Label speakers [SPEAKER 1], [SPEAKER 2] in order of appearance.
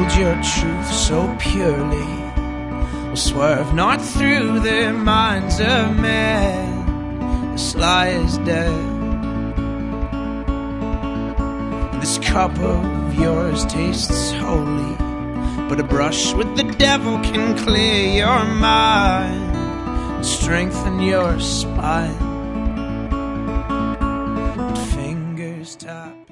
[SPEAKER 1] hold your truth so purely will swerve not through the minds of men. The sly is dead. This cup of yours tastes holy, but a brush with the devil can clear your mind and strengthen your spine. But fingers tap